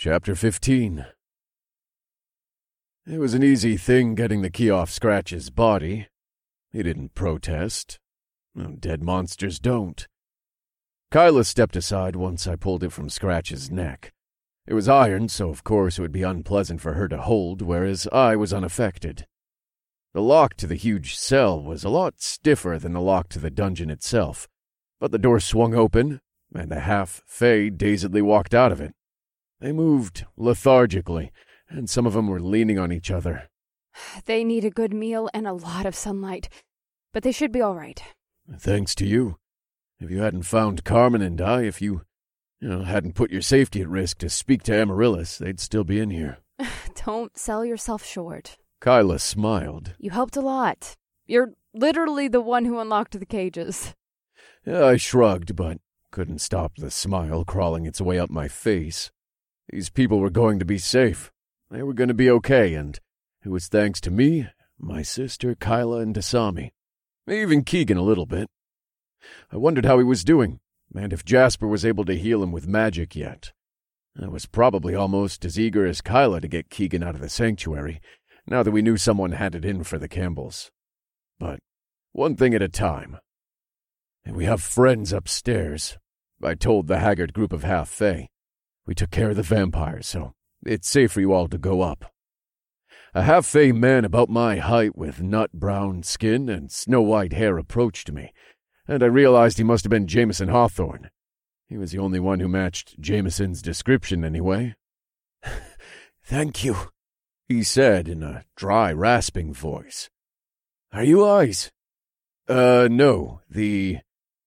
Chapter 15. It was an easy thing getting the key off Scratch's body. He didn't protest. Dead monsters don't. Kyla stepped aside once I pulled it from Scratch's neck. It was iron, so of course it would be unpleasant for her to hold, whereas I was unaffected. The lock to the huge cell was a lot stiffer than the lock to the dungeon itself, but the door swung open, and the half-fae dazedly walked out of it. They moved lethargically, and some of them were leaning on each other. They need a good meal and a lot of sunlight, but they should be all right. Thanks to you. If you hadn't found Carmen and I, if you hadn't put your safety at risk to speak to Amaryllis, they'd still be in here. Don't sell yourself short. Kyla smiled. You helped a lot. You're literally the one who unlocked the cages. I shrugged, but couldn't stop the smile crawling its way up my face. These people were going to be safe. They were going to be okay, and it was thanks to me, my sister, Kyla, and Dasami. Even Keegan a little bit. I wondered how he was doing, and if Jasper was able to heal him with magic yet. I was probably almost as eager as Kyla to get Keegan out of the sanctuary, now that we knew someone had it in for the Campbells. But one thing at a time. And we have friends upstairs, I told the haggard group of half-fae. We took care of the vampires, so it's safe for you all to go up. A half-fae man about my height with nut-brown skin and snow-white hair approached me, and I realized he must have been Jameson Hawthorne. He was the only one who matched Jameson's description anyway. "Thank you," he said in a dry, rasping voice. "Are you Eyes?" No, the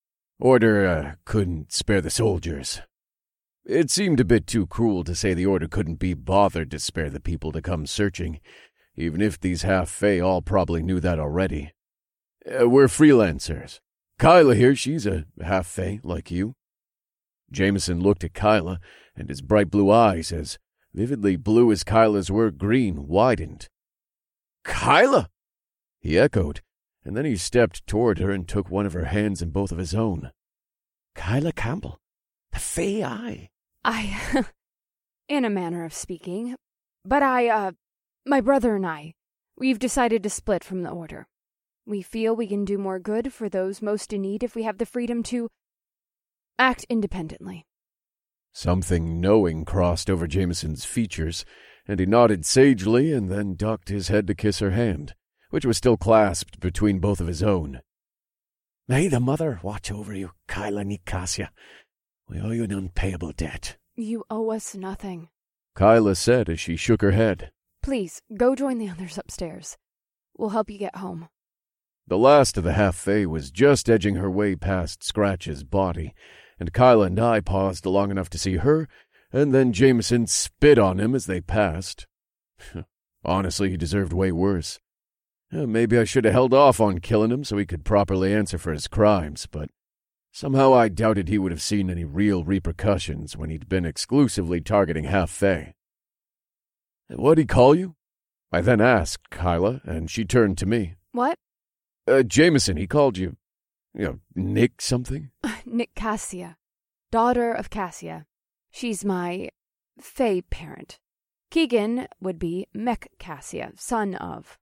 Order couldn't spare the soldiers." It seemed a bit too cruel to say the Order couldn't be bothered to spare the people to come searching, even if these half-fae all probably knew that already. We're freelancers. Kyla here, she's a half-fae, like you. Jameson looked at Kyla, and his bright blue eyes, as vividly blue as Kyla's were green, widened. "Kyla!" he echoed, and then he stepped toward her and took one of her hands in both of his own. "Kyla Campbell, the Fae Eye." In a manner of speaking. But my brother and I, we've decided to split from the Order. We feel we can do more good for those most in need if we have the freedom to act independently. Something knowing crossed over Jameson's features, and he nodded sagely and then ducked his head to kiss her hand, which was still clasped between both of his own. "May the Mother watch over you, Kyla Nicasia. We owe you an unpayable debt." You owe us nothing, Kyla said as she shook her head. Please, go join the others upstairs. We'll help you get home. The last of the half-fae was just edging her way past Scratch's body, and Kyla and I paused long enough to see her, and then Jameson spit on him as they passed. Honestly, he deserved way worse. Maybe I should have held off on killing him so he could properly answer for his crimes, but somehow I doubted he would have seen any real repercussions when he'd been exclusively targeting half-fae. "What'd he call you?" I then asked Kyla, and she turned to me. What? Jameson, he called you, Nick something? Nick Cassia, daughter of Cassia. She's my fae parent. Keegan would be Mech Cassia, son of.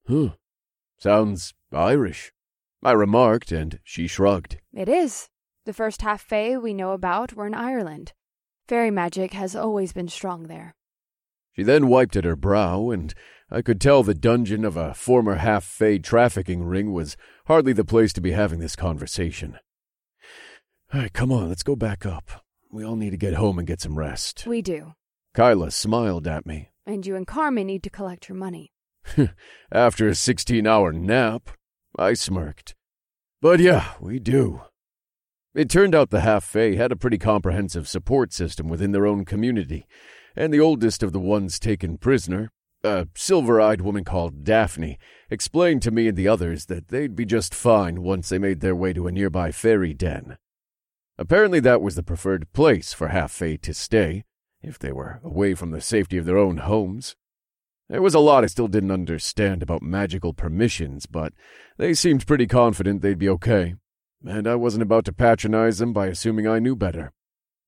Sounds Irish, I remarked, and she shrugged. It is. The first half-fae we know about were in Ireland. Fairy magic has always been strong there. She then wiped at her brow, and I could tell the dungeon of a former half-fae trafficking ring was hardly the place to be having this conversation. All right, come on, let's go back up. We all need to get home and get some rest. We do. Kyla smiled at me. And you and Carmen need to collect your money. After a 16-hour nap, I smirked. But yeah, we do. It turned out the half-fae had a pretty comprehensive support system within their own community, and the oldest of the ones taken prisoner, a silver-eyed woman called Daphne, explained to me and the others that they'd be just fine once they made their way to a nearby fairy den. Apparently that was the preferred place for half-fae to stay, if they were away from the safety of their own homes. There was a lot I still didn't understand about magical permissions, but they seemed pretty confident they'd be okay, and I wasn't about to patronize them by assuming I knew better.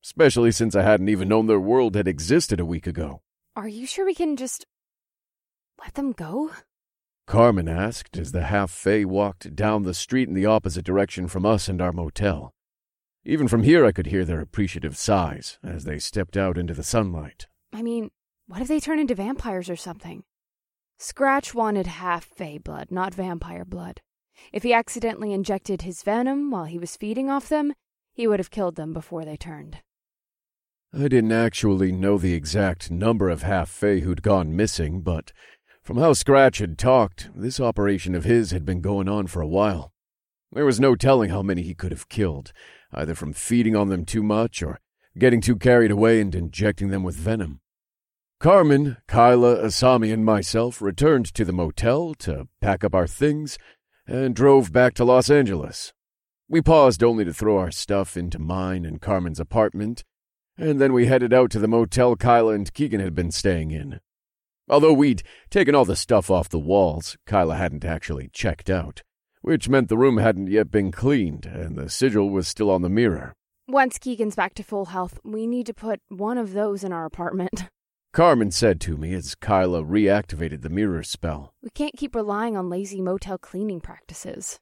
especially since I hadn't even known their world had existed a week ago. Are you sure we can just let them go? Carmen asked as the half-fae walked down the street in the opposite direction from us and our motel. Even from here I could hear their appreciative sighs as they stepped out into the sunlight. I mean, what if they turn into vampires or something? Scratch wanted half-fae blood, not vampire blood. If he accidentally injected his venom while he was feeding off them, he would have killed them before they turned. I didn't actually know the exact number of half-fae who'd gone missing, but from how Scratch had talked, this operation of his had been going on for a while. There was no telling how many he could have killed, either from feeding on them too much or getting too carried away and injecting them with venom. Carmen, Kyla, Asami, and myself returned to the motel to pack up our things and drove back to Los Angeles. We paused only to throw our stuff into mine and Carmen's apartment, and then we headed out to the motel Kyla and Keegan had been staying in. Although we'd taken all the stuff off the walls, Kyla hadn't actually checked out, which meant the room hadn't yet been cleaned and the sigil was still on the mirror. Once Keegan's back to full health, we need to put one of those in our apartment. Carmen said to me as Kyla reactivated the mirror spell. We can't keep relying on lazy motel cleaning practices.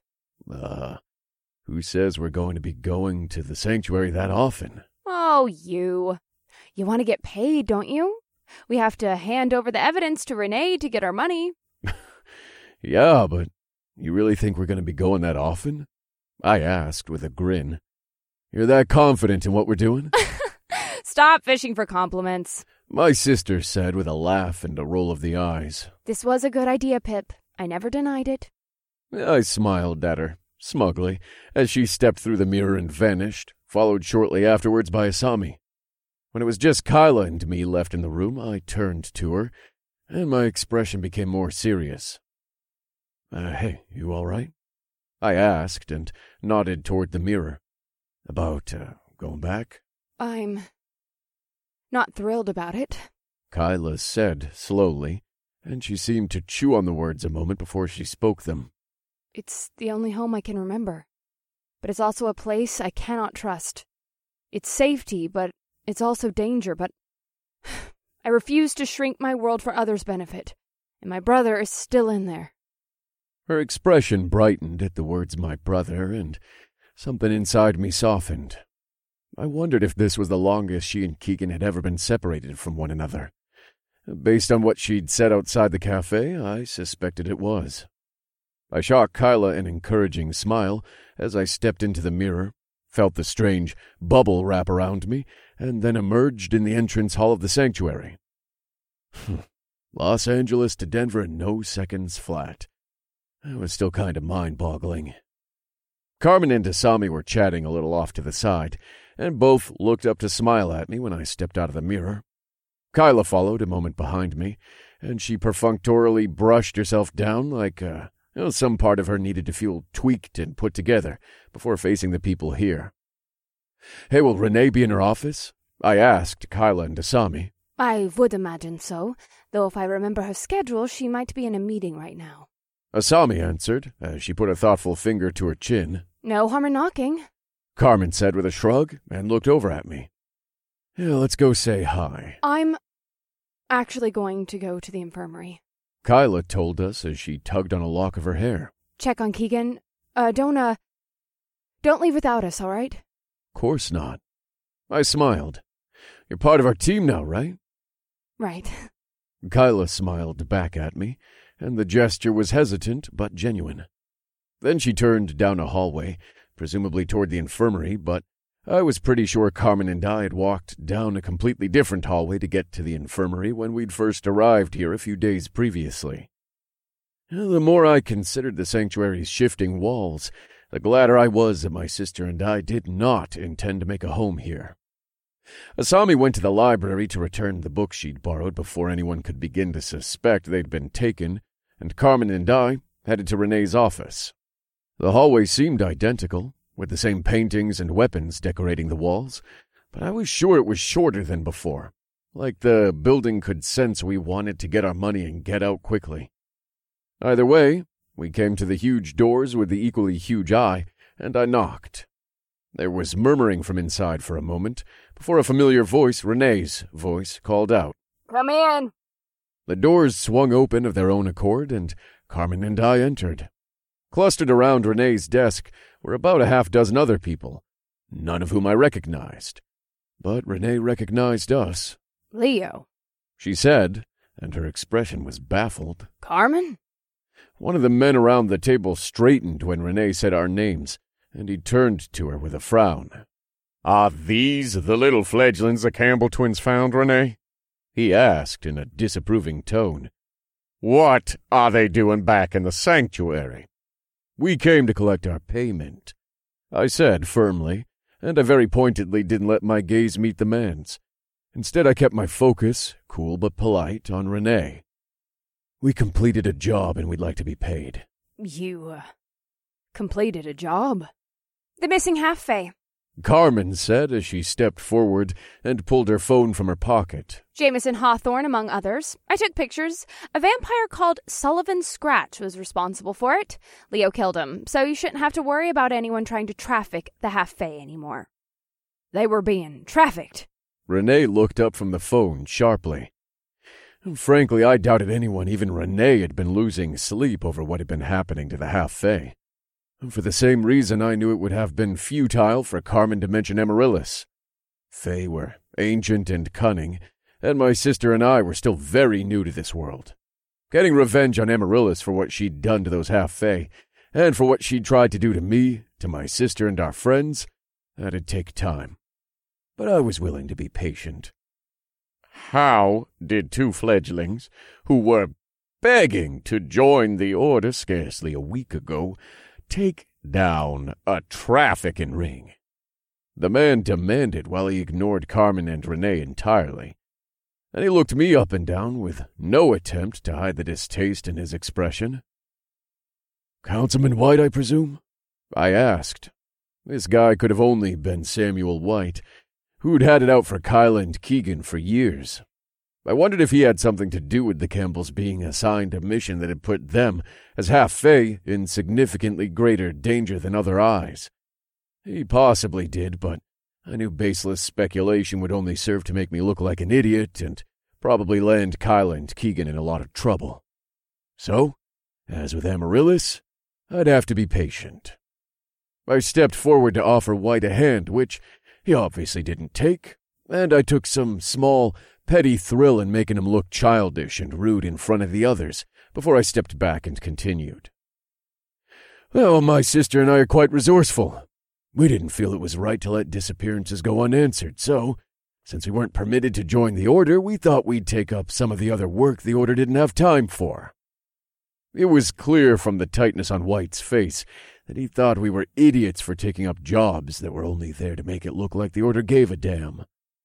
Who says we're going to be going to the sanctuary that often? Oh, you. You want to get paid, don't you? We have to hand over the evidence to Renee to get our money. Yeah, but you really think we're going to be going that often? I asked with a grin. You're that confident in what we're doing? Stop fishing for compliments. My sister said with a laugh and a roll of the eyes. This was a good idea, Pip. I never denied it. I smiled at her, smugly, as she stepped through the mirror and vanished, followed shortly afterwards by Asami. When it was just Kyla and me left in the room, I turned to her, and my expression became more serious. Hey, you all right? I asked and nodded toward the mirror. About, going back? I'm not thrilled about it, Kyla said slowly, and she seemed to chew on the words a moment before she spoke them. It's the only home I can remember, but it's also a place I cannot trust. It's safety, but it's also danger, but I refuse to shrink my world for others' benefit, and my brother is still in there. Her expression brightened at the words my brother, and something inside me softened. I wondered if this was the longest she and Keegan had ever been separated from one another. Based on what she'd said outside the cafe, I suspected it was. I shot Kyla an encouraging smile as I stepped into the mirror, felt the strange bubble wrap around me, and then emerged in the entrance hall of the sanctuary. Los Angeles to Denver in no seconds flat. It was still kind of mind-boggling. Carmen and Asami were chatting a little off to the side, and both looked up to smile at me when I stepped out of the mirror. Kyla followed a moment behind me, and she perfunctorily brushed herself down like some part of her needed to feel tweaked and put together before facing the people here. Hey, will Renee be in her office? I asked Kyla and Asami. I would imagine so, though if I remember her schedule, she might be in a meeting right now. Asami answered, as she put a thoughtful finger to her chin. No harm in knocking, Carmen said with a shrug and looked over at me. Yeah, let's go say hi. I'm actually going to go to the infirmary, Kyla told us as she tugged on a lock of her hair. Check on Keegan. Don't leave without us, all right? Course not. I smiled. You're part of our team now, right? Right. Kyla smiled back at me, and the gesture was hesitant but genuine. Then she turned down a hallway, presumably toward the infirmary, but I was pretty sure Carmen and I had walked down a completely different hallway to get to the infirmary when we'd first arrived here a few days previously. The more I considered the sanctuary's shifting walls, the gladder I was that my sister and I did not intend to make a home here. Asami went to the library to return the book she'd borrowed before anyone could begin to suspect they'd been taken, and Carmen and I headed to Renee's office. The hallway seemed identical, with the same paintings and weapons decorating the walls, but I was sure it was shorter than before, like the building could sense we wanted to get our money and get out quickly. Either way, we came to the huge doors with the equally huge eye, and I knocked. There was murmuring from inside for a moment, before a familiar voice, Renee's voice, called out, "Come in." The doors swung open of their own accord, and Carmen and I entered. Clustered around Renee's desk were about a half-dozen other people, none of whom I recognized. But Renee recognized us. "Leo," she said, and her expression was baffled. "Carmen?" One of the men around the table straightened when Renee said our names, and he turned to her with a frown. "Are these the little fledglings the Campbell twins found, Renee?" he asked in a disapproving tone. "What are they doing back in the sanctuary?" "We came to collect our payment," I said firmly, and I very pointedly didn't let my gaze meet the man's. Instead, I kept my focus, cool but polite, on Renee. "We completed a job and we'd like to be paid." "You, completed a job?" "The missing half-fae," Carmen said as she stepped forward and pulled her phone from her pocket. "Jameson Hawthorne, among others. I took pictures. A vampire called Sullivan Scratch was responsible for it. Leo killed him, so you shouldn't have to worry about anyone trying to traffic the half-fae anymore." "They were being trafficked." Renee looked up from the phone sharply. Frankly, I doubted anyone, even Renee, had been losing sleep over what had been happening to the half-fae. For the same reason, I knew it would have been futile for Carmen to mention Amaryllis. Fae were ancient and cunning, and my sister and I were still very new to this world. Getting revenge on Amaryllis for what she'd done to those half-fae, and for what she'd tried to do to me, to my sister and our friends, that'd take time. But I was willing to be patient. How did two fledglings, who were begging to join the Order scarcely a week ago, take down a trafficking ring?" The man demanded while he ignored Carmen and Renee entirely. And he looked me up and down with no attempt to hide the distaste in his expression. "Councilman White, I presume?" I asked. This guy could have only been Samuel White, who'd had it out for Kyle and Keegan for years. I wondered if he had something to do with the Campbells being assigned a mission that had put them, as half-fae, in significantly greater danger than other eyes. He possibly did, but I knew baseless speculation would only serve to make me look like an idiot and probably land Kyle and Keegan in a lot of trouble. So, as with Amaryllis, I'd have to be patient. I stepped forward to offer White a hand, which he obviously didn't take, and I took some small, petty thrill in making him look childish and rude in front of the others before I stepped back and continued. "Well, my sister and I are quite resourceful. We didn't feel it was right to let disappearances go unanswered, so, since we weren't permitted to join the Order, we thought we'd take up some of the other work the Order didn't have time for." It was clear from the tightness on White's face that he thought we were idiots for taking up jobs that were only there to make it look like the Order gave a damn.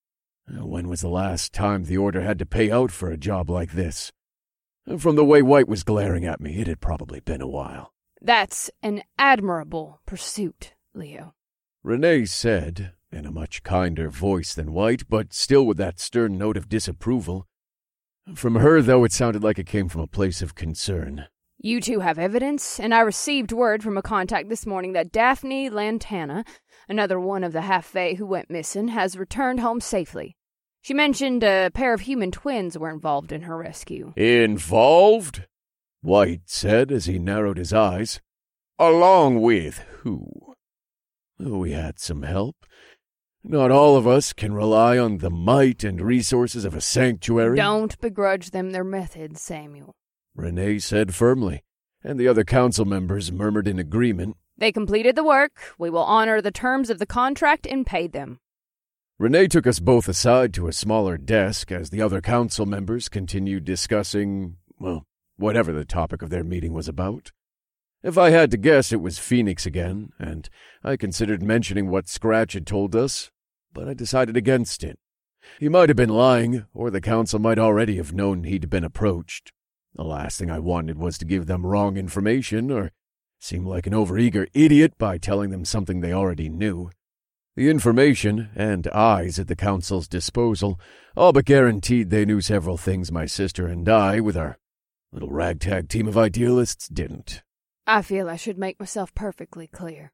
When was the last time the Order had to pay out for a job like this? From the way White was glaring at me, it had probably been a while. "That's an admirable pursuit, Leo," Renee said, in a much kinder voice than White, but still with that stern note of disapproval. From her, though, it sounded like it came from a place of concern. "You two have evidence, and I received word from a contact this morning that Daphne Lantana, another one of the half-fae who went missing, has returned home safely. She mentioned a pair of human twins were involved in her rescue." "Involved?" White said as he narrowed his eyes. "Along with who?" "We had some help. Not all of us can rely on the might and resources of a sanctuary." "Don't begrudge them their methods, Samuel," Renee said firmly, and the other council members murmured in agreement. "They completed the work. We will honor the terms of the contract and pay them." Renee took us both aside to a smaller desk as the other council members continued discussing, well, whatever the topic of their meeting was about. If I had to guess, it was Phoenix again, and I considered mentioning what Scratch had told us, but I decided against it. He might have been lying, or the council might already have known he'd been approached. The last thing I wanted was to give them wrong information or seem like an overeager idiot by telling them something they already knew. The information and eyes at the council's disposal all but guaranteed they knew several things my sister and I, with our little ragtag team of idealists, didn't. "I feel I should make myself perfectly clear,"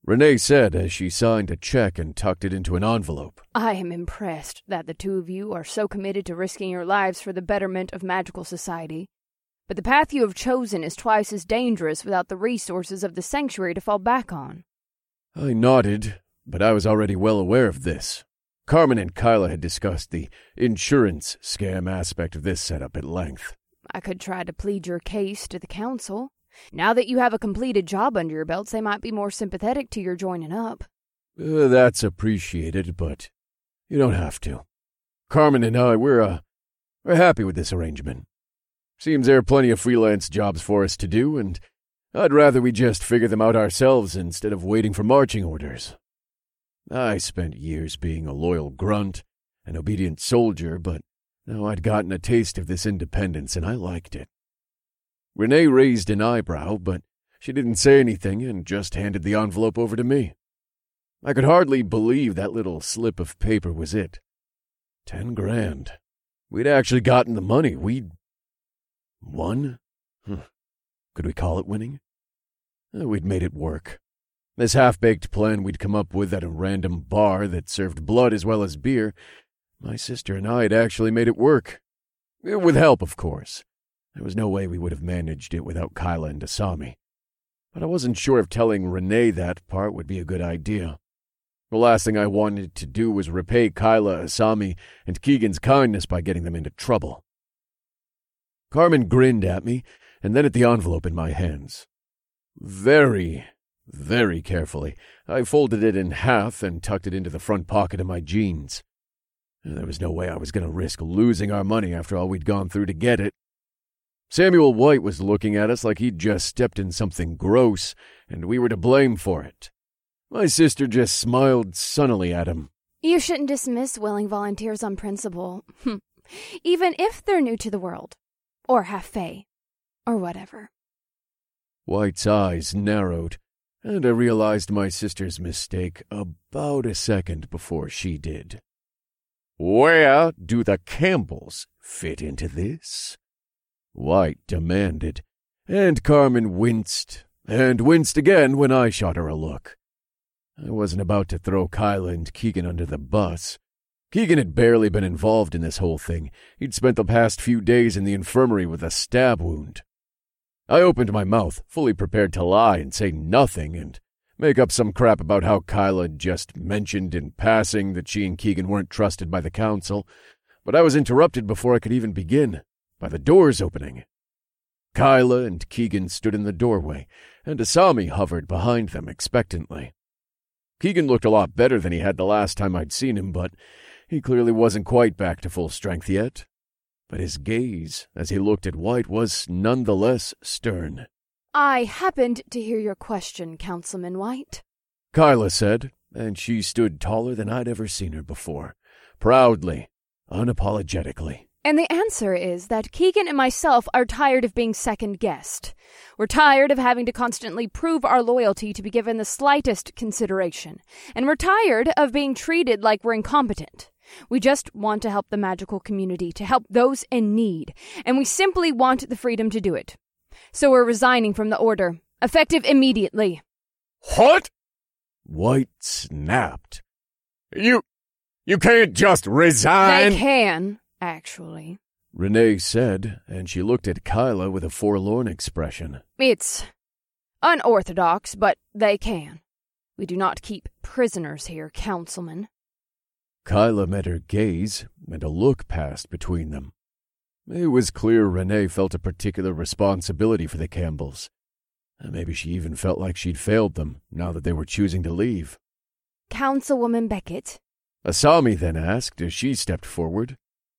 Renee said as she signed a check and tucked it into an envelope. I am impressed that the two of you are so committed to risking your lives for the betterment of magical society. But the path you have chosen is twice as dangerous without the resources of the sanctuary to fall back on. I nodded, but I was already well aware of this. Carmen and Kyla had discussed the insurance scam aspect of this setup at length. I could try to plead your case to the council. Now that you have a completed job under your belts, they might be more sympathetic to your joining up. That's appreciated, but you don't have to. Carmen and I, we're happy with this arrangement. Seems there are plenty of freelance jobs for us to do, and I'd rather we just figure them out ourselves instead of waiting for marching orders. I spent years being a loyal grunt, an obedient soldier, but now I'd gotten a taste of this independence, and I liked it. Renee raised an eyebrow, but she didn't say anything and just handed the envelope over to me. I could hardly believe that little slip of paper was it. 10 grand. We'd actually gotten the money. We'd won? Could we call it winning? We'd made it work. This half-baked plan we'd come up with at a random bar that served blood as well as beer, my sister and I had actually made it work. With help, of course. There was no way we would have managed it without Kyla and Asami. But I wasn't sure if telling Renee that part would be a good idea. The last thing I wanted to do was repay Kyla, Asami, and Keegan's kindness by getting them into trouble. Carmen grinned at me, and then at the envelope in my hands. Very carefully, I folded it in half and tucked it into the front pocket of my jeans. There was no way I was going to risk losing our money after all we'd gone through to get it. Samuel White was looking at us like he'd just stepped in something gross, and we were to blame for it. My sister just smiled sunnily at him. You shouldn't dismiss willing volunteers on principle, even if they're new to the world, or half fae, or whatever. White's eyes narrowed, and I realized my sister's mistake about a second before she did. Where do the Campbells fit into this? White demanded, and Carmen winced, and winced again when I shot her a look. I wasn't about to throw Kyla and Keegan under the bus. Keegan had barely been involved in this whole thing. He'd spent the past few days in the infirmary with a stab wound. I opened my mouth, fully prepared to lie and say nothing and make up some crap about how Kyla just mentioned in passing that she and Keegan weren't trusted by the council, but I was interrupted before I could even begin, by the doors opening. Kyla and Keegan stood in the doorway, and Asami hovered behind them expectantly. Keegan looked a lot better than he had the last time I'd seen him, but he clearly wasn't quite back to full strength yet. But his gaze, as he looked at White, was nonetheless stern. I happened to hear your question, Councilman White, Kyla said, and she stood taller than I'd ever seen her before, proudly, unapologetically. And the answer is that Keegan and myself are tired of being second-guessed. We're tired of having to constantly prove our loyalty to be given the slightest consideration. And we're tired of being treated like we're incompetent. We just want to help the magical community, to help those in need. And we simply want the freedom to do it. So we're resigning from the order, effective immediately. What? White snapped. You can't just resign. They can. Actually, Renee said, and she looked at Kyla with a forlorn expression. It's unorthodox, but they can. We do not keep prisoners here, Councilman. Kyla met her gaze, and a look passed between them. It was clear Renee felt a particular responsibility for the Campbells. Maybe she even felt like she'd failed them, now that they were choosing to leave. Councilwoman Beckett? Asami then asked as she stepped forward.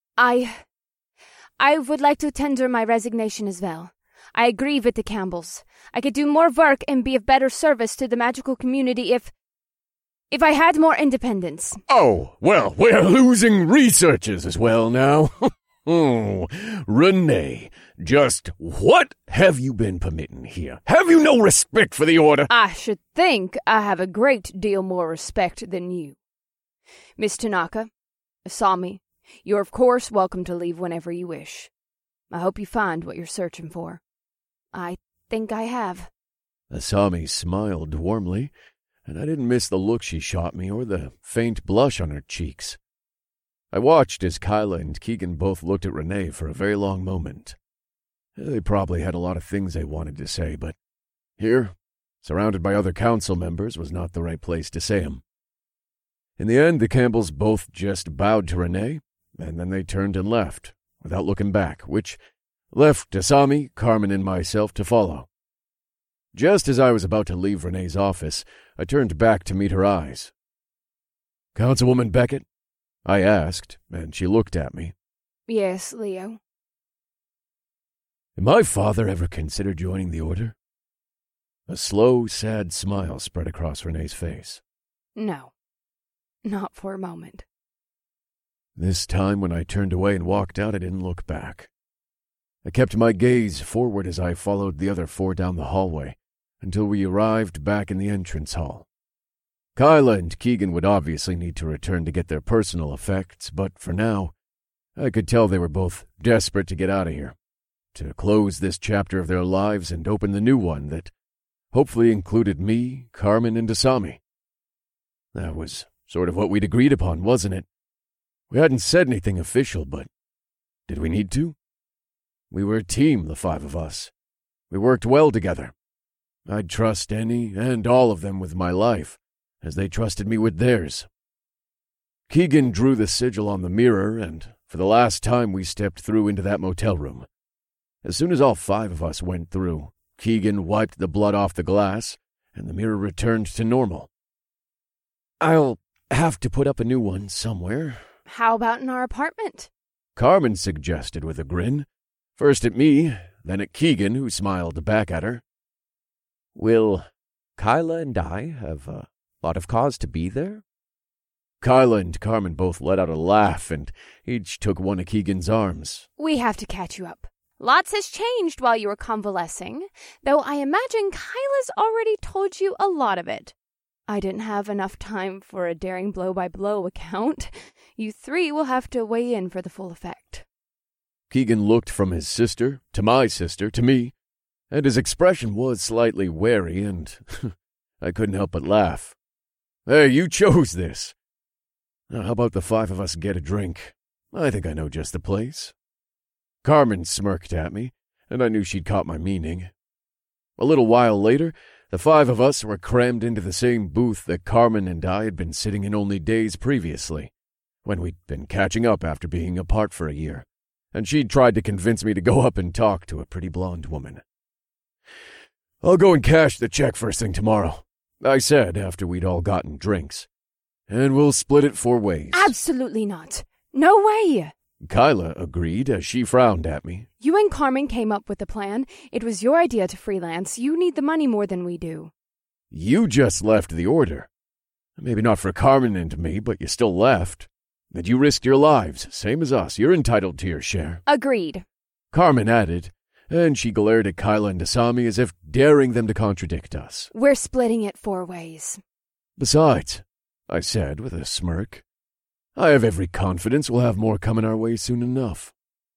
I would like to tender my resignation as well. I agree with the Campbells. I could do more work and be of better service to the magical community if I had more independence. Oh, well, we're losing researchers as well now. Oh, Renee, just what have you been permitting here? Have you no respect for the order? I should think I have a great deal more respect than you. Miss Tanaka, Asami, you're of course welcome to leave whenever you wish. I hope you find what you're searching for. I think I have. Asami smiled warmly, and I didn't miss the look she shot me or the faint blush on her cheeks. I watched as Kyla and Keegan both looked at Renee for a very long moment. They probably had a lot of things they wanted to say, but here, surrounded by other council members, was not the right place to say them. In the end, the Campbells both just bowed to Renee, and then they turned and left, without looking back, which left Asami, Carmen, and myself to follow. Just as I was about to leave Renee's office, I turned back to meet her eyes. "Councilwoman Beckett?" I asked, and she looked at me. "Yes, Leo." "Did my father ever consider joining the Order?" A slow, sad smile spread across Renee's face. "No, not for a moment." This time, when I turned away and walked out, I didn't look back. I kept my gaze forward as I followed the other four down the hallway until we arrived back in the entrance hall. Kyla and Keegan would obviously need to return to get their personal effects, but for now, I could tell they were both desperate to get out of here, to close this chapter of their lives and open the new one that hopefully included me, Carmen, and Asami. That was sort of what we'd agreed upon, wasn't it? We hadn't said anything official, but did we need to? We were a team, the five of us. We worked well together. I'd trust any and all of them with my life, as they trusted me with theirs. Keegan drew the sigil on the mirror, and for the last time we stepped through into that motel room. As soon as all five of us went through, Keegan wiped the blood off the glass, and the mirror returned to normal. "I'll have to put up a new one somewhere." "How about in our apartment?" Carmen suggested with a grin, first at me, then at Keegan, who smiled back at her. "Will Kyla and I have a lot of cause to be there?" Kyla and Carmen both let out a laugh, and each took one of Keegan's arms. "We have to catch you up. Lots has changed while you were convalescing, though I imagine Kyla's already told you a lot of it. I didn't have enough time for a daring blow-by-blow account. You three will have to weigh in for the full effect." Keegan looked from his sister, to my sister, to me, and his expression was slightly wary, and I couldn't help but laugh. "Hey, you chose this. Now, how about the five of us get a drink? I think I know just the place." Carmen smirked at me, and I knew she'd caught my meaning. A little while later, the five of us were crammed into the same booth that Carmen and I had been sitting in only days previously, when we'd been catching up after being apart for a year, and she'd tried to convince me to go up and talk to a pretty blonde woman. "I'll go and cash the check first thing tomorrow," I said after we'd all gotten drinks, "and we'll split it 4 ways." "Absolutely not. No way." Kyla agreed as she frowned at me. "You and Carmen came up with the plan. It was your idea to freelance. You need the money more than we do." "You just left the Order. Maybe not for Carmen and me, but you still left. And you risked your lives, same as us. You're entitled to your share." "Agreed," Carmen added, and she glared at Kyla and Asami as if daring them to contradict us. "We're splitting it 4 ways." "Besides," I said with a smirk, "I have every confidence we'll have more coming our way soon enough."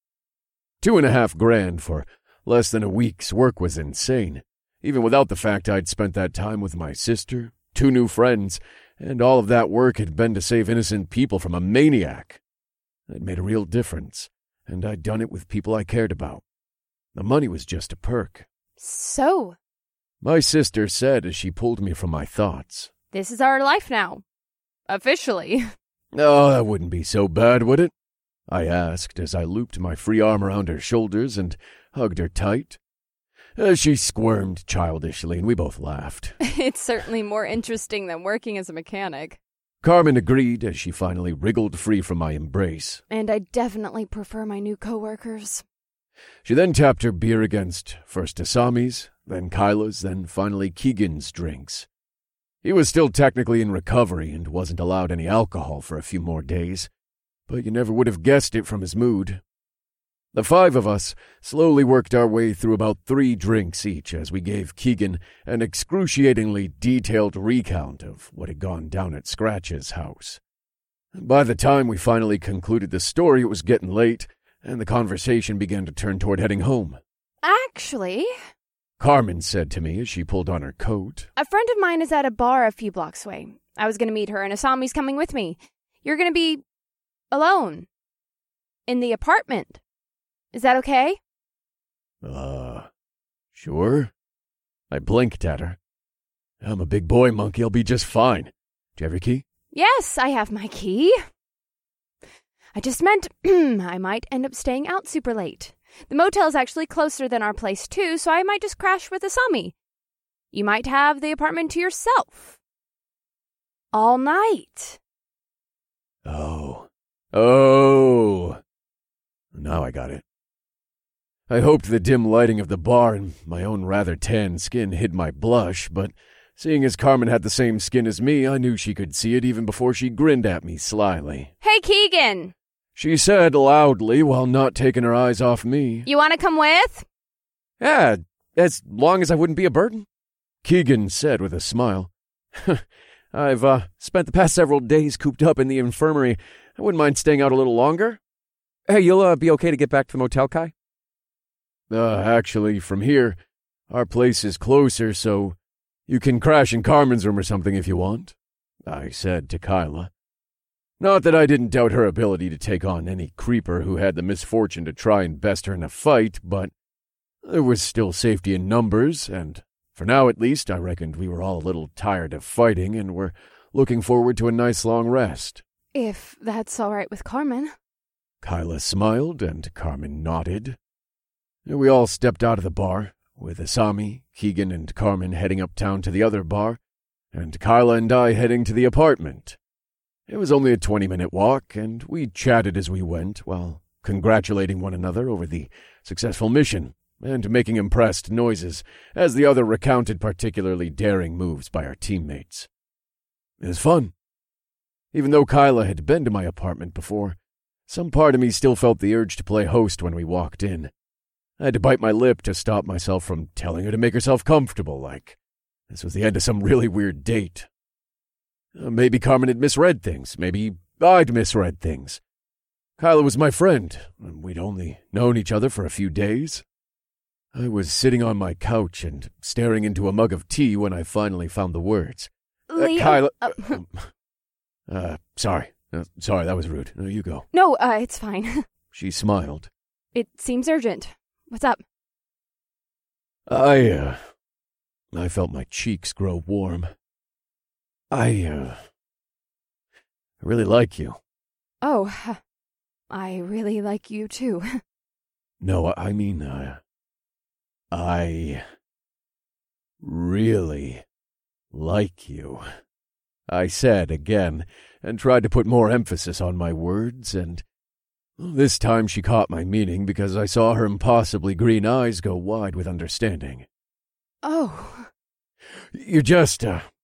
$2.5 grand for less than a week's work was insane, even without the fact I'd spent that time with my sister, 2 new friends, and all of that work had been to save innocent people from a maniac. It made a real difference, and I'd done it with people I cared about. The money was just a perk. "So, My sister said as she pulled me from my thoughts. this is our life now. Officially." "Oh, that wouldn't be so bad, would it?" I asked as I looped my free arm around her shoulders and hugged her tight. She squirmed childishly, and we both laughed. "It's certainly more interesting than working as a mechanic." Carmen agreed as she finally wriggled free from my embrace. "And I definitely prefer my new coworkers." She then tapped her beer against first Asami's, then Kyla's, then finally Keegan's drinks. He was still technically in recovery and wasn't allowed any alcohol for a few more days, but you never would have guessed it from his mood. The 5 of us slowly worked our way through about 3 drinks each as we gave Keegan an excruciatingly detailed recount of what had gone down at Scratch's house. By the time we finally concluded the story, it was getting late, and the conversation began to turn toward heading home. "Actually," Carmen said to me as she pulled on her coat. A friend of mine is at a bar a few blocks away. I was going to meet her, and Asami's coming with me. You're going to be alone in the apartment. Is that okay? Sure. I blinked at her. I'm a big boy, Monkey. I'll be just fine. Do you have your key? Yes, I have my key. I just meant I might end up staying out super late. The motel is actually closer than our place, too, so I might just crash with Asami. You might have the apartment to yourself. All night. Oh. Now I got it. I hoped the dim lighting of the bar and my own rather tan skin hid my blush, but seeing as Carmen had the same skin as me, I knew she could see it even before she grinned at me slyly. Hey, Keegan! She said loudly while not taking her eyes off me. You want to come with? Yeah, as long as I wouldn't be a burden, Keegan said with a smile. I've spent the past several days cooped up in the infirmary. I wouldn't mind staying out a little longer. Hey, you'll be okay to get back to the motel, Kai? Actually, from here, our place is closer, so you can crash in Carmen's room or something if you want, I said to Kyla. Not that I didn't doubt her ability to take on any creeper who had the misfortune to try and best her in a fight, but there was still safety in numbers, and for now at least, I reckoned we were all a little tired of fighting and were looking forward to a nice long rest. If that's all right with Carmen. Kyla smiled, and Carmen nodded. We all stepped out of the bar, with Asami, Keegan, and Carmen heading uptown to the other bar, and Kyla and I heading to the apartment. It was only a 20-minute walk, and we chatted as we went, while congratulating one another over the successful mission, and making impressed noises as the other recounted particularly daring moves by our teammates. It was fun. Even though Kyla had been to my apartment before, some part of me still felt the urge to play host when we walked in. I had to bite my lip to stop myself from telling her to make herself comfortable, like this was the end of some really weird date. Maybe Carmen had misread things. Maybe I'd misread things. Kyla was my friend, and we'd only known each other for a few days. I was sitting on my couch and staring into a mug of tea when I finally found the words. Kyla... Sorry. Sorry, that was rude. You go. No, it's fine. She smiled. It seems urgent. What's up? I felt my cheeks grow warm. I really like you. Oh, I really like you too. No, I mean, I really like you, I said again, and tried to put more emphasis on my words, and this time she caught my meaning because I saw her impossibly green eyes go wide with understanding. Oh. You're just,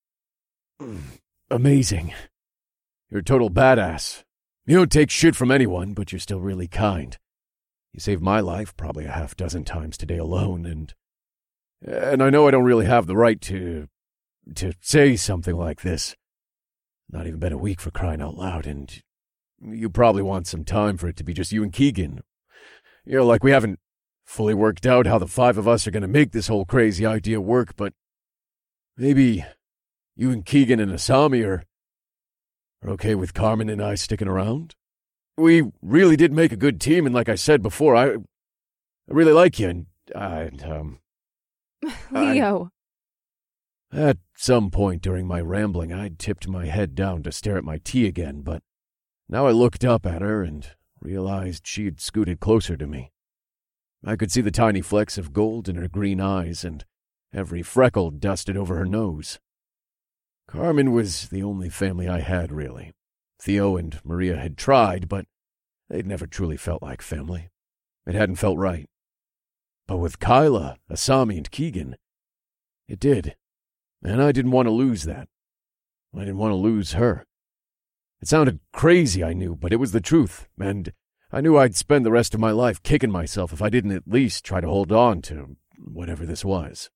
amazing. You're a total badass. You don't take shit from anyone, but you're still really kind. You saved my life probably a half-dozen times today alone, and I know I don't really have the right to say something like this. Not even been a week for crying out loud, and you probably want some time for it to be just you and Keegan. You know, like we haven't fully worked out how the five of us are going to make this whole crazy idea work, but maybe you and Keegan and Asami are okay with Carmen and I sticking around? We really did make a good team, and like I said before, I really like you, and Leo. At some point during my rambling, I'd tipped my head down to stare at my tea again, but now I looked up at her and realized she'd scooted closer to me. I could see the tiny flecks of gold in her green eyes and every freckle dusted over her nose. Carmen was the only family I had, really. Theo and Maria had tried, but they'd never truly felt like family. It hadn't felt right. But with Kyla, Asami, and Keegan, it did. And I didn't want to lose that. I didn't want to lose her. It sounded crazy, I knew, but it was the truth, and I knew I'd spend the rest of my life kicking myself if I didn't at least try to hold on to whatever this was.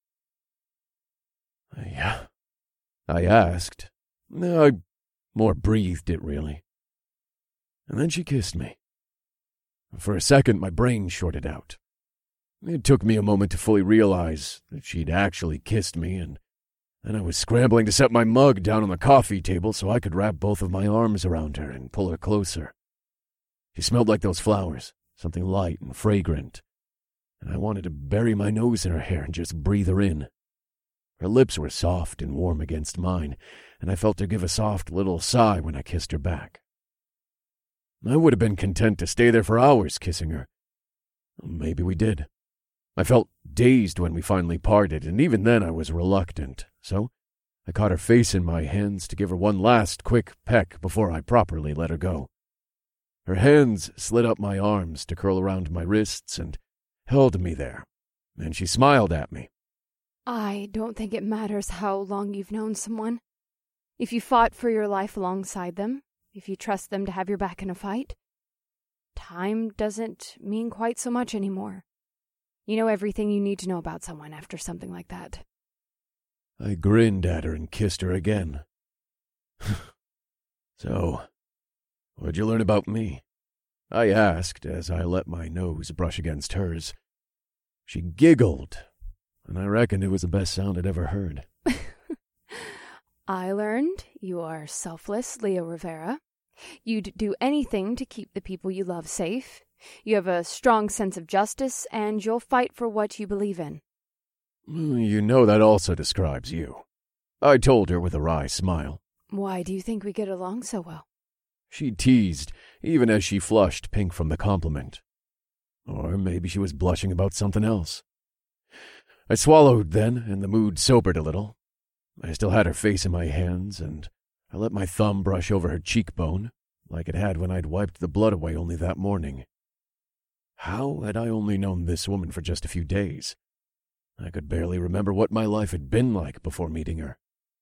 I asked. I more breathed it, really. And then she kissed me. For a second, my brain shorted out. It took me a moment to fully realize that she'd actually kissed me, and then I was scrambling to set my mug down on the coffee table so I could wrap both of my arms around her and pull her closer. She smelled like those flowers, something light and fragrant, and I wanted to bury my nose in her hair and just breathe her in. Her lips were soft and warm against mine, and I felt her give a soft little sigh when I kissed her back. I would have been content to stay there for hours kissing her. Maybe we did. I felt dazed when we finally parted, and even then I was reluctant, so I caught her face in my hands to give her one last quick peck before I properly let her go. Her hands slid up my arms to curl around my wrists and held me there, and she smiled at me. I don't think it matters how long you've known someone. If you fought for your life alongside them, if you trust them to have your back in a fight, time doesn't mean quite so much anymore. You know everything you need to know about someone after something like that. I grinned at her and kissed her again. So, what'd you learn about me? I asked as I let my nose brush against hers. She giggled, and I reckon it was the best sound I'd ever heard. I learned you are selfless, Leo Rivera. You'd do anything to keep the people you love safe. You have a strong sense of justice, and you'll fight for what you believe in. You know that also describes you, I told her with a wry smile. Why do you think we get along so well? She teased, even as she flushed pink from the compliment. Or maybe she was blushing about something else. I swallowed then, and the mood sobered a little. I still had her face in my hands, and I let my thumb brush over her cheekbone, like it had when I'd wiped the blood away only that morning. How had I only known this woman for just a few days? I could barely remember what my life had been like before meeting her.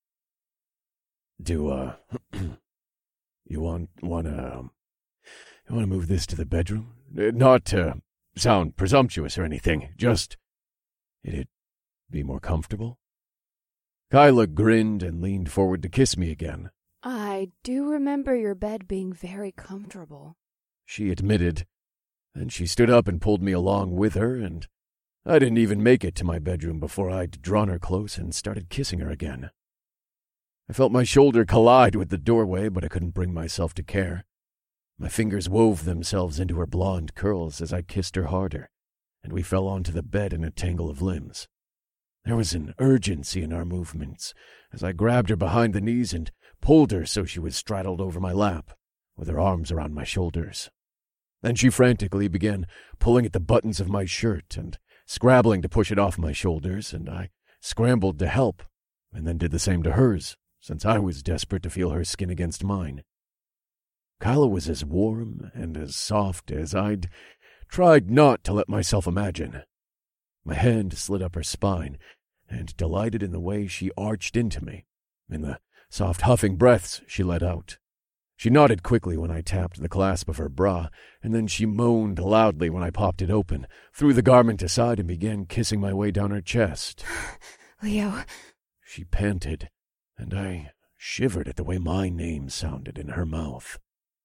You want to move this to the bedroom? Not to sound presumptuous or anything, just it'd be more comfortable. Kyla grinned and leaned forward to kiss me again. I do remember your bed being very comfortable, she admitted. Then she stood up and pulled me along with her, and I didn't even make it to my bedroom before I'd drawn her close and started kissing her again. I felt my shoulder collide with the doorway, but I couldn't bring myself to care. My fingers wove themselves into her blonde curls as I kissed her harder, and we fell onto the bed in a tangle of limbs. There was an urgency in our movements as I grabbed her behind the knees and pulled her so she was straddled over my lap, with her arms around my shoulders. Then she frantically began pulling at the buttons of my shirt and scrabbling to push it off my shoulders, and I scrambled to help, and then did the same to hers, since I was desperate to feel her skin against mine. Kyla was as warm and as soft as I'd tried not to let myself imagine. My hand slid up her spine, and delighted in the way she arched into me, in the soft huffing breaths she let out. She nodded quickly when I tapped the clasp of her bra, and then she moaned loudly when I popped it open, threw the garment aside, and began kissing my way down her chest. Leo, she panted, and I shivered at the way my name sounded in her mouth.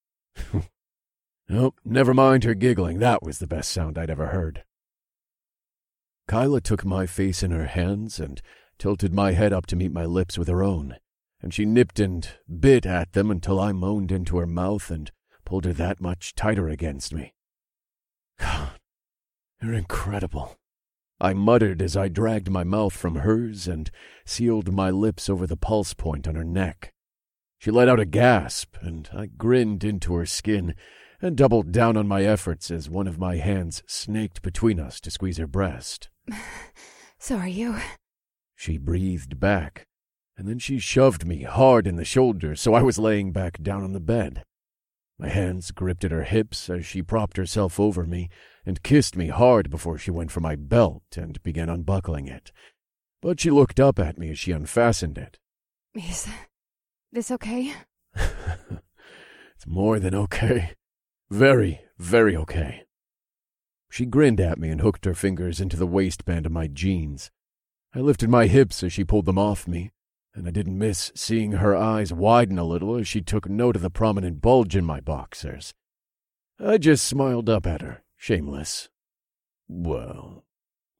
Nope, never mind her giggling. That was the best sound I'd ever heard. Kyla took my face in her hands and tilted my head up to meet my lips with her own, and she nipped and bit at them until I moaned into her mouth and pulled her that much tighter against me. God, you're incredible, I muttered as I dragged my mouth from hers and sealed my lips over the pulse point on her neck. She let out a gasp, and I grinned into her skin and doubled down on my efforts as one of my hands snaked between us to squeeze her breast. So are you. She breathed back, and then she shoved me hard in the shoulder so I was laying back down on the bed. My hands gripped at her hips as she propped herself over me and kissed me hard before she went for my belt and began unbuckling it. But she looked up at me as she unfastened it. Is this okay? It's more than okay. Very, very okay. She grinned at me and hooked her fingers into the waistband of my jeans. I lifted my hips as she pulled them off me, and I didn't miss seeing her eyes widen a little as she took note of the prominent bulge in my boxers. I just smiled up at her, shameless. Well,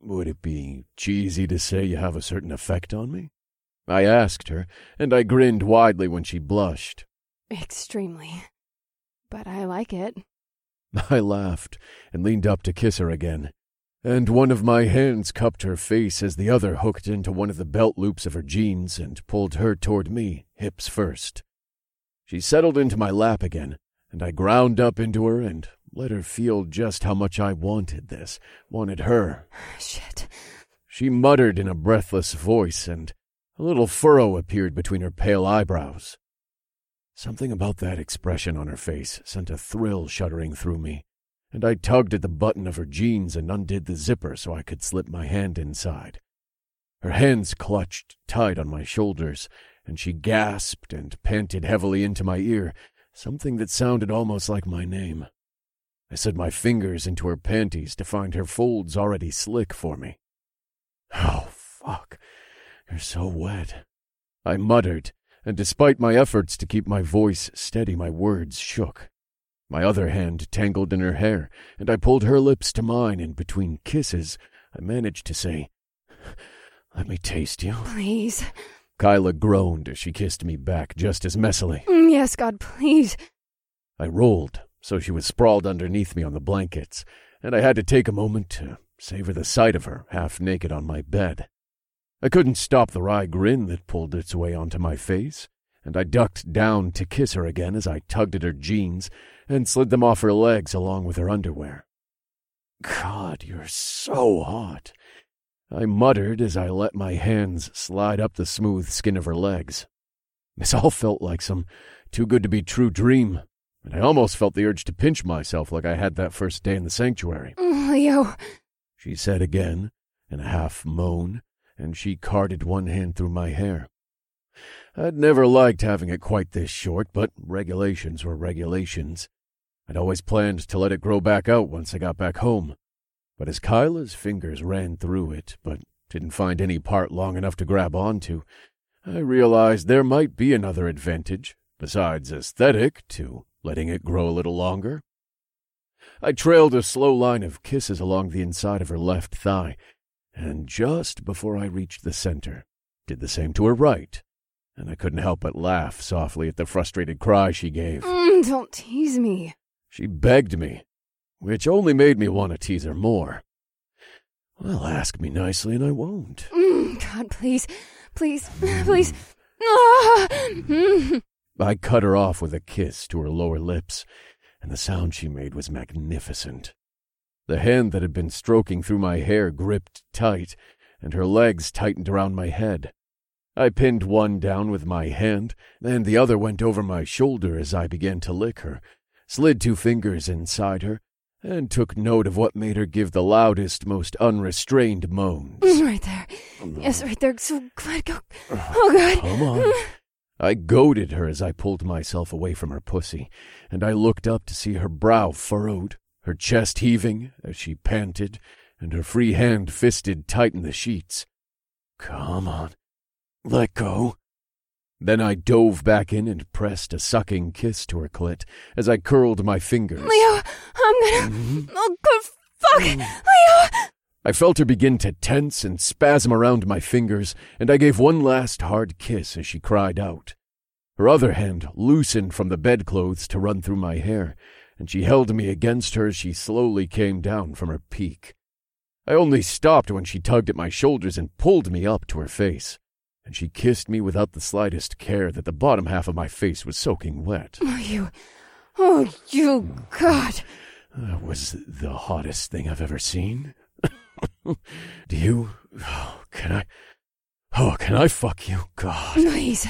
Would it be cheesy to say you have a certain effect on me? I asked her, and I grinned widely when she blushed. Extremely. But I like it. I laughed and leaned up to kiss her again, and one of my hands cupped her face as the other hooked into one of the belt loops of her jeans and pulled her toward me, hips first. She settled into my lap again, and I ground up into her and let her feel just how much I wanted this, wanted her. Shit. She muttered in a breathless voice, and a little furrow appeared between her pale eyebrows. Something about that expression on her face sent a thrill shuddering through me, and I tugged at the button of her jeans and undid the zipper so I could slip my hand inside. Her hands clutched tight on my shoulders, and she gasped and panted heavily into my ear, something that sounded almost like my name. I slid my fingers into her panties to find her folds already slick for me. Oh, fuck. You're so wet. I muttered, and despite my efforts to keep my voice steady, my words shook. My other hand tangled in her hair, and I pulled her lips to mine, and between kisses, I managed to say, "Let me taste you." Please. Kyla groaned as she kissed me back just as messily. Yes, God, please. I rolled, so she was sprawled underneath me on the blankets, and I had to take a moment to savor the sight of her half naked on my bed. I couldn't stop the wry grin that pulled its way onto my face, and I ducked down to kiss her again as I tugged at her jeans and slid them off her legs along with her underwear. God, you're so hot, I muttered as I let my hands slide up the smooth skin of her legs. This all felt like some too-good-to-be-true dream, and I almost felt the urge to pinch myself like I had that first day in the sanctuary. Leo, She said again, in a half moan, and she carded one hand through my hair. I'd never liked having it quite this short, but regulations were regulations. I'd always planned to let it grow back out once I got back home. But as Kyla's fingers ran through it, but didn't find any part long enough to grab onto, I realized there might be another advantage, besides aesthetic, to letting it grow a little longer. I trailed a slow line of kisses along the inside of her left thigh, and just before I reached the center, did the same to her right, and I couldn't help but laugh softly at the frustrated cry she gave. Don't tease me. She begged me, which only made me want to tease her more. Well, ask me nicely and I won't. God, please, please, please. Ah! I cut her off with a kiss to her lower lips, and the sound she made was magnificent. The hand that had been stroking through my hair gripped tight, and her legs tightened around my head. I pinned one down with my hand, and the other went over my shoulder as I began to lick her, slid 2 fingers inside her, and took note of what made her give the loudest, most unrestrained moans. Right there. Yes, right there. So glad. Go. Oh, God. Come on. I goaded her as I pulled myself away from her pussy, and I looked up to see her brow furrowed, her chest heaving as she panted, and her free hand fisted tight in the sheets. Come on. Let go. Then I dove back in and pressed a sucking kiss to her clit as I curled my fingers. Leo, I'm gonna... Oh, good fuck! Leo! I felt her begin to tense and spasm around my fingers, and I gave one last hard kiss as she cried out. Her other hand loosened from the bedclothes to run through my hair, and she held me against her as she slowly came down from her peak. I only stopped when she tugged at my shoulders and pulled me up to her face, and she kissed me without the slightest care that the bottom half of my face was soaking wet. Oh, you, God. That was the hottest thing I've ever seen. Do you... Can I fuck you? God. Please.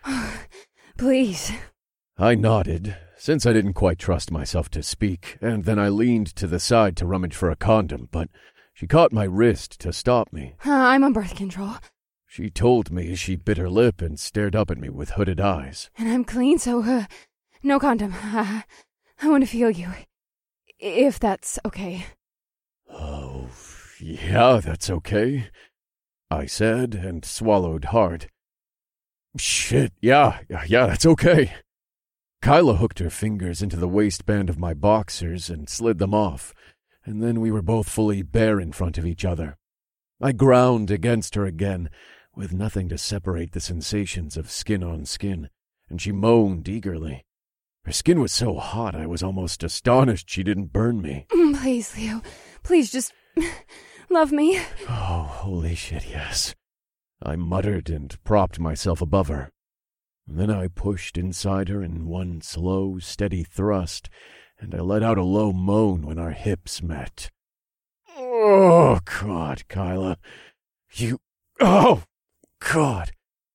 Please. I nodded, since I didn't quite trust myself to speak, and then I leaned to the side to rummage for a condom, but she caught my wrist to stop me. I'm on birth control. She told me as she bit her lip and stared up at me with hooded eyes. And I'm clean, so, no condom. I want to feel you. If that's okay. Oh, yeah, that's okay, I said, and swallowed hard. Shit, yeah, that's okay. Kyla hooked her fingers into the waistband of my boxers and slid them off, and then we were both fully bare in front of each other, I ground against her again, with nothing to separate the sensations of skin on skin, and she moaned eagerly. Her skin was so hot I was almost astonished she didn't burn me. Please, Leo. Please just love me. Oh, holy shit, yes. I muttered and propped myself above her. Then I pushed inside her in one slow, steady thrust, and I let out a low moan when our hips met. Oh, God, Kyla. Oh, God.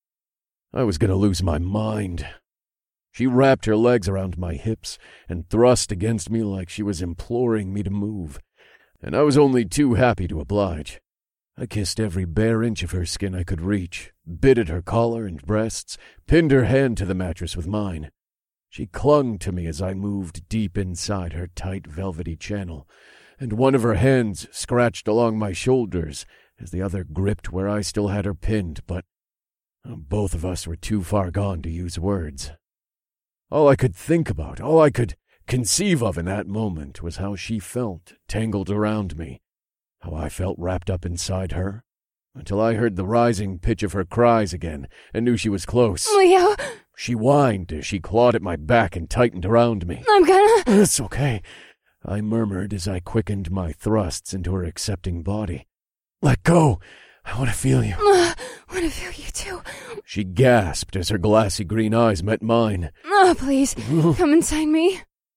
I was going to lose my mind. She wrapped her legs around my hips and thrust against me like she was imploring me to move, and I was only too happy to oblige. I kissed every bare inch of her skin I could reach, bit at her collar and breasts, pinned her hand to the mattress with mine. She clung to me as I moved deep inside her tight velvety channel, and one of her hands scratched along my shoulders as the other gripped where I still had her pinned, but both of us were too far gone to use words. All I could think about, all I could conceive of in that moment was how she felt tangled around me, how I felt wrapped up inside her, until I heard the rising pitch of her cries again and knew she was close. Leo! She whined as she clawed at my back and tightened around me. I'm gonna... It's okay, I murmured as I quickened my thrusts into her accepting body. Let go! I want to feel you. I want to feel you too. She gasped as her glassy green eyes met mine. Please, come inside me.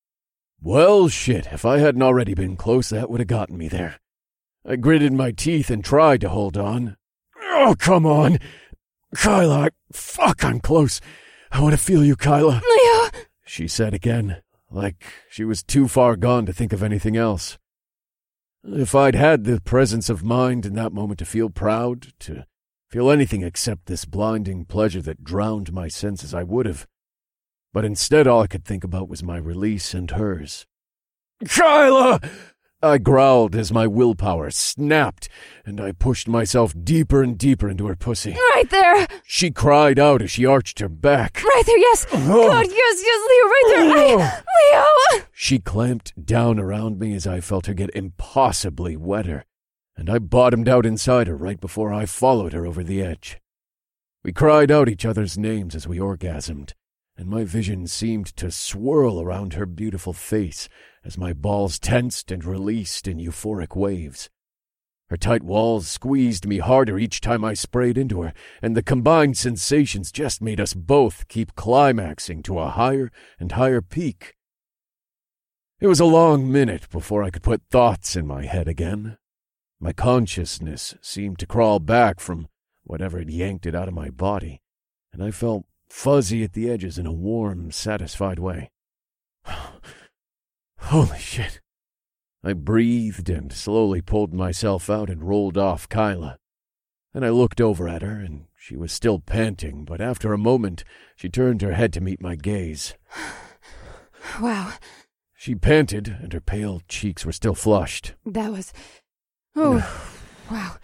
Well, shit, if I hadn't already been close, that would have gotten me there. I gritted my teeth and tried to hold on. Oh, come on. Kyla, fuck, I'm close. I want to feel you, Kyla. Leo! She said again, like she was too far gone to think of anything else. If I'd had the presence of mind in that moment to feel proud, to feel anything except this blinding pleasure that drowned my senses, I would have. But instead, all I could think about was my release and hers. Kyla! I growled as my willpower snapped, and I pushed myself deeper and deeper into her pussy. Right there! She cried out as she arched her back. Right there, yes! Oh. God, yes, Leo, right there! Leo! She clamped down around me as I felt her get impossibly wetter, and I bottomed out inside her right before I followed her over the edge. We cried out each other's names as we orgasmed, and my vision seemed to swirl around her beautiful face as my balls tensed and released in euphoric waves. Her tight walls squeezed me harder each time I sprayed into her, and the combined sensations just made us both keep climaxing to a higher and higher peak. It was a long minute before I could put thoughts in my head again. My consciousness seemed to crawl back from whatever had yanked it out of my body, and I felt fuzzy at the edges in a warm, satisfied way. Holy shit. I breathed and slowly pulled myself out and rolled off Kyla. Then I looked over at her, and she was still panting, but after a moment, she turned her head to meet my gaze. Wow. She panted, and her pale cheeks were still flushed. That was... Oh, wow.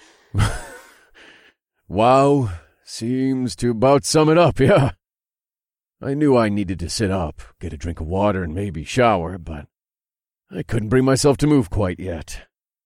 Wow seems to about sum it up, yeah. I knew I needed to sit up, get a drink of water, and maybe shower, but I couldn't bring myself to move quite yet.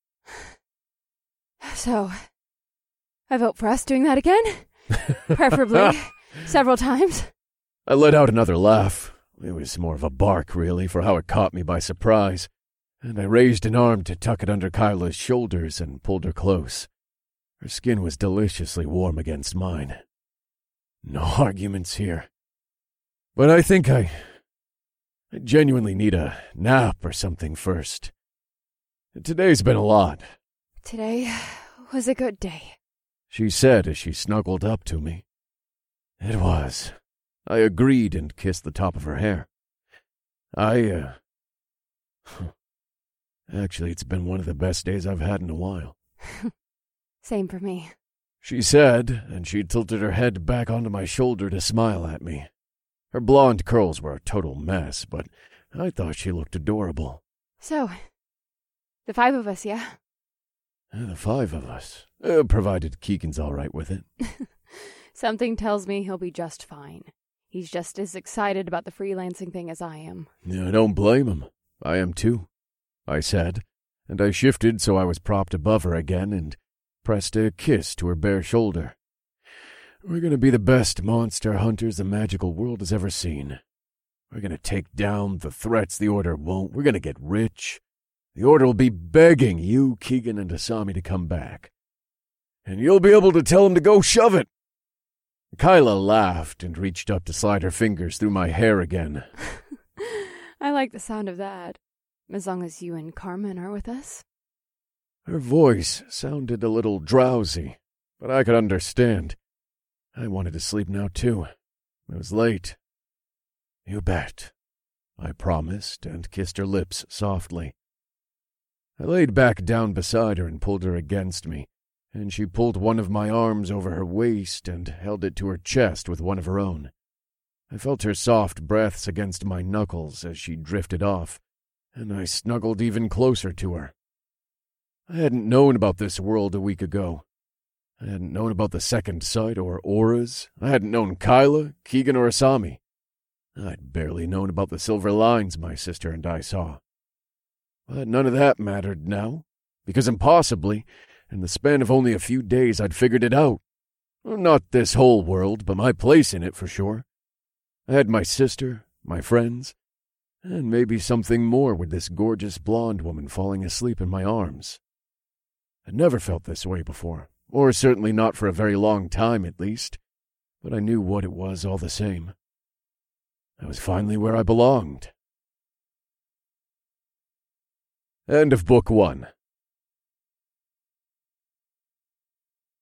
So, I vote for us doing that again? Preferably several times. I let out another laugh. It was more of a bark, really, for how it caught me by surprise, and I raised an arm to tuck it under Kyla's shoulders and pulled her close. Her skin was deliciously warm against mine. No arguments here. But I think I genuinely need a nap or something first. Today's been a lot. Today was a good day, she said as she snuggled up to me. It was. I agreed and kissed the top of her hair. Actually, it's been one of the best days I've had in a while. Same for me, she said, and she tilted her head back onto my shoulder to smile at me. Her blonde curls were a total mess, but I thought she looked adorable. So, the 5 of us, yeah? The 5 of us, provided Keegan's all right with it. Something tells me he'll be just fine. He's just as excited about the freelancing thing as I am. Yeah, don't blame him. I am too, I said, and I shifted so I was propped above her again and pressed a kiss to her bare shoulder. We're going to be the best monster hunters the magical world has ever seen. We're going to take down the threats the Order won't. We're going to get rich. The Order will be begging you, Keegan, and Asami to come back. And you'll be able to tell them to go shove it. Kyla laughed and reached up to slide her fingers through my hair again. I like the sound of that, as long as you and Carmen are with us. Her voice sounded a little drowsy, but I could understand. I wanted to sleep now, too. It was late. You bet, I promised and kissed her lips softly. I laid back down beside her and pulled her against me, and she pulled one of my arms over her waist and held it to her chest with one of her own. I felt her soft breaths against my knuckles as she drifted off, and I snuggled even closer to her. I hadn't known about this world a week ago. I hadn't known about the Second Sight or auras. I hadn't known Kyla, Keegan, or Asami. I'd barely known about the silver lines my sister and I saw. But none of that mattered now, because impossibly, in the span of only a few days, I'd figured it out. Not this whole world, but my place in it for sure. I had my sister, my friends, and maybe something more with this gorgeous blonde woman falling asleep in my arms. I'd never felt this way before, or certainly not for a very long time at least, but I knew what it was all the same. I was finally where I belonged. End of Book 1.